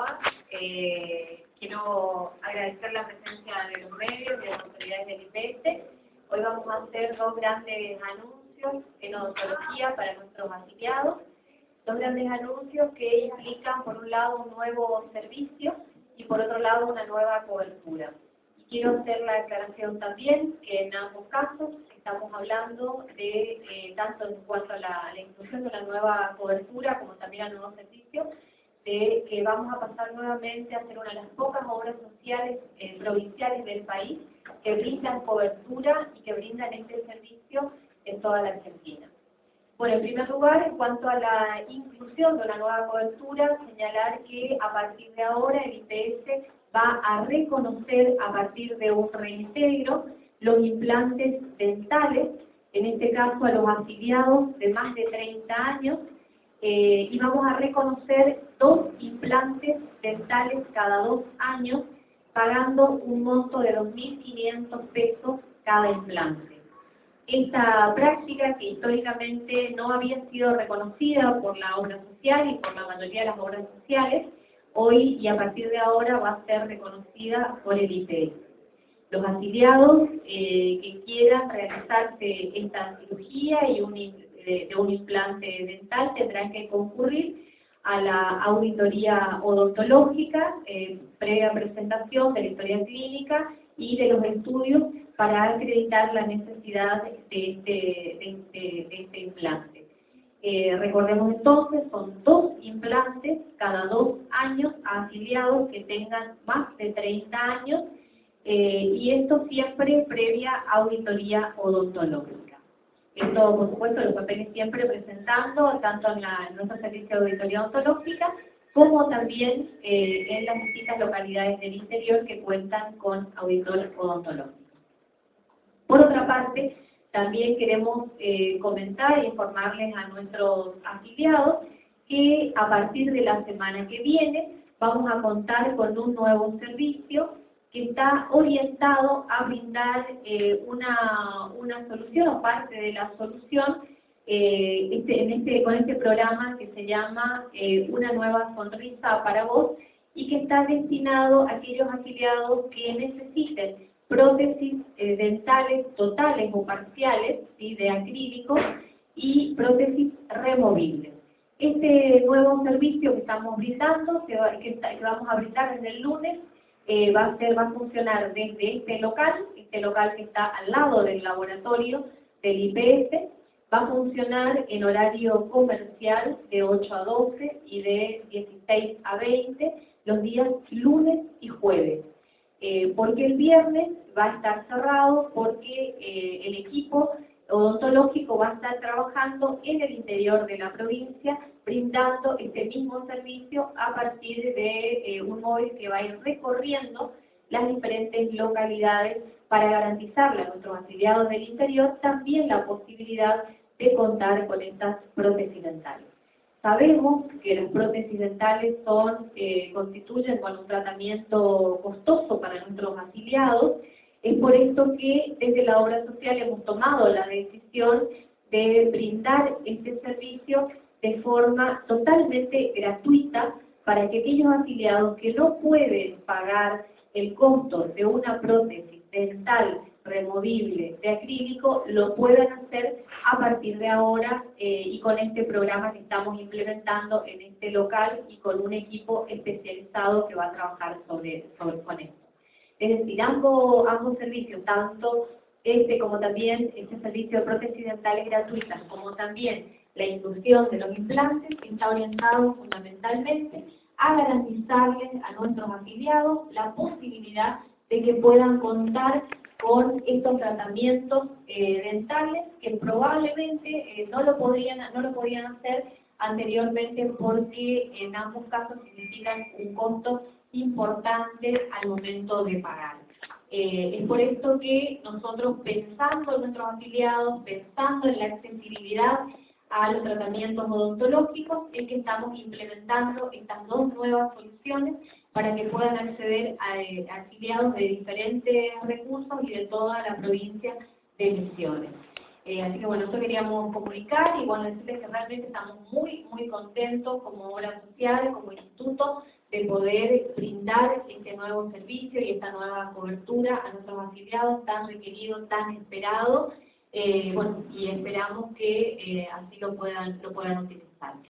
todas. Quiero agradecer la presencia de los medios y de las autoridades del IPS. Hoy vamos a hacer dos grandes anuncios en odontología para nuestros afiliados. Dos grandes anuncios que implican, por un lado, un nuevo servicio y, por otro lado, una nueva cobertura. Y quiero hacer la aclaración también que en ambos casos estamos hablando de, tanto en cuanto a la inclusión de una nueva cobertura como también al nuevo servicio, de que vamos a pasar nuevamente a ser una de las pocas obras sociales provinciales del país que brindan cobertura y que brindan este servicio en toda la Argentina. Bueno, en primer lugar, en cuanto a la inclusión de una nueva cobertura, señalar que a partir de ahora el IPS va a reconocer a partir de un reintegro los implantes dentales, en este caso a los afiliados de más de 30 años, y vamos a reconocer 2 implantes dentales cada 2 años, pagando un monto de 2.500 pesos cada implante. Esta práctica, que históricamente no había sido reconocida por la obra social y por la mayoría de las obras sociales, hoy y a partir de ahora va a ser reconocida por el IPS. Los afiliados que quieran realizarse esta cirugía y de un implante dental tendrán que concurrir a la auditoría odontológica, previa presentación de la historia clínica y de los estudios para acreditar la necesidad de este implante. Recordemos entonces, son 2 implantes cada 2 años a afiliados que tengan más de 30 años, y esto siempre previa auditoría odontológica. Esto, por supuesto, los papeles siempre presentando, tanto en nuestro servicio de auditoría odontológica, como también en las distintas localidades del interior que cuentan con auditor odontológico. Por otra parte, también queremos comentar e informarles a nuestros afiliados que a partir de la semana que viene vamos a contar con un nuevo servicio que está orientado a brindar una solución o parte de la solución con este programa que se llama Una Nueva Sonrisa para Vos, y que está destinado a aquellos afiliados que necesiten prótesis dentales totales o parciales, ¿sí?, de acrílico, y prótesis removibles. Este nuevo servicio que estamos brindando, que vamos a brindar desde el lunes, va a funcionar desde este local que está al lado del laboratorio del IPS. Va a funcionar en horario comercial de 8 a 12 y de 16 a 20 los días lunes y jueves. Porque el viernes va a estar cerrado, porque el equipo odontológico va a estar trabajando en el interior de la provincia, brindando este mismo servicio a partir de un móvil que va a ir recorriendo las diferentes localidades para garantizarle a nuestros afiliados del interior también la posibilidad de contar con estas prótesis dentales. Sabemos que las prótesis dentales constituyen un tratamiento costoso para nuestros afiliados. Es por esto que desde la obra social hemos tomado la decisión de brindar este servicio de forma totalmente gratuita para que aquellos afiliados que no pueden pagar el costo de una prótesis dental removible de acrílico lo puedan hacer a partir de ahora, y con este programa que estamos implementando en este local y con un equipo especializado que va a trabajar con esto. Es decir, ambos servicios, tanto como también este servicio de prótesis dentales gratuitas, como también la inclusión de los implantes, está orientado fundamentalmente a garantizarles a nuestros afiliados la posibilidad de que puedan contar con estos tratamientos dentales que probablemente no lo podían hacer anteriormente, porque en ambos casos significan un costo importante al momento de pagar. Es por esto que nosotros, pensando en nuestros afiliados, pensando en la accesibilidad a los tratamientos odontológicos, es que estamos implementando estas 2 nuevas soluciones para que puedan acceder a afiliados de diferentes recursos y de toda la provincia de Misiones. Así que bueno, esto queríamos comunicar y bueno, decirles que realmente estamos muy contentos como obra social, como instituto, de poder brindar este nuevo servicio y esta nueva cobertura a nuestros afiliados tan requerido, tan esperado, bueno, y esperamos que así lo puedan utilizar.